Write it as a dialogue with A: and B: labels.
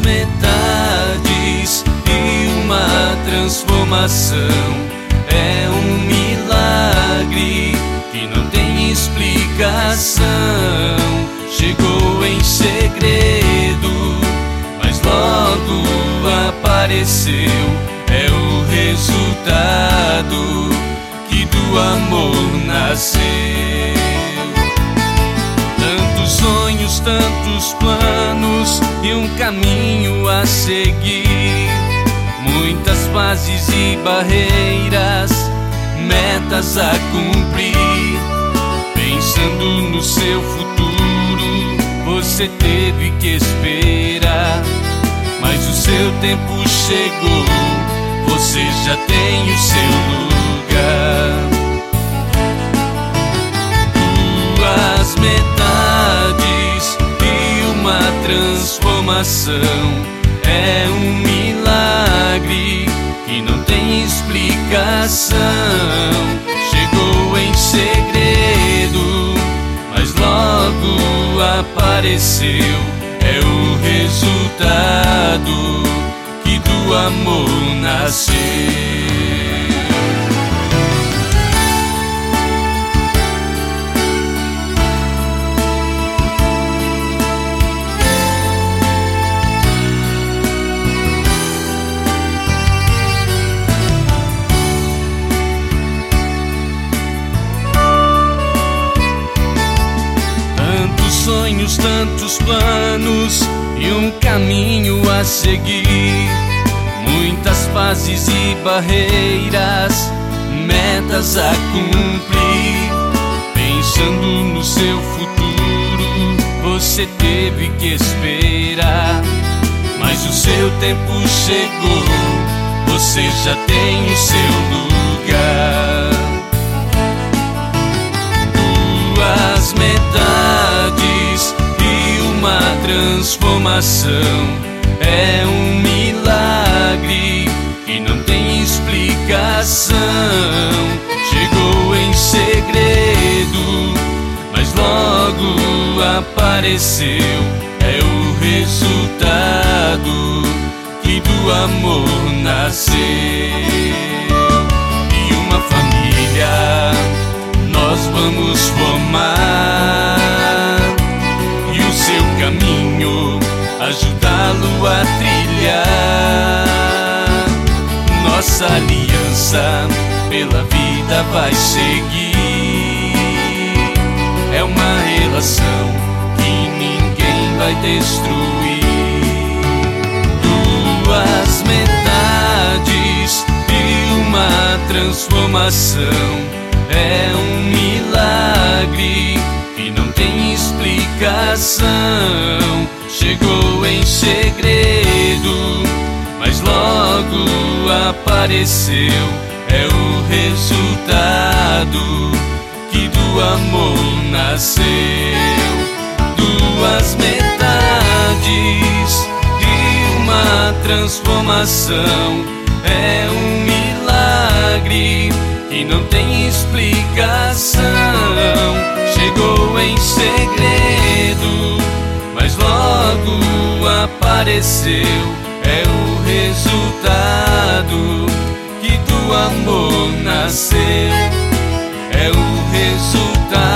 A: metades e uma transformação. É um milagre que não tem explicação. Chegou em segredo, mas logo apareceu. É o resultado que do amor nasceu. Tantos sonhos, tantos planos e um caminho a seguir. Muitas fases e barreiras, metas a cumprir. Pensando no seu futuro, você teve que esperar. Mas o seu tempo chegou, você já tem o seu lugar. Duas metades e uma transformação. É um milagre que não tem explicação. Chegou em segredo, mas logo apareceu. É o resultado que do amor nasceu. Sonhos, tantos planos e um caminho a seguir. Muitas fases e barreiras, metas a cumprir. Pensando no seu futuro, você teve que esperar. Mas o seu tempo chegou, você já tem o seu lugar. Duas metades e uma transformação. É um milagre que não tem explicação. Chegou em segredo, mas logo apareceu. É o resultado que do amor nasceu. E uma família nós vamos formar, e o seu caminho ajudá-lo a trilhar. Nossa aliança pela vida vai seguir. É uma relação que ninguém vai destruir. Duas metades e uma transformação. É um milagre que não tem explicação. Chegou em segredo, mas logo apareceu. É o resultado que do amor nasceu. Duas metades e uma transformação. É um milagre que não tem explicação. Chegou em segredo, mas logo apareceu. É o resultado que do amor nasceu. É o resultado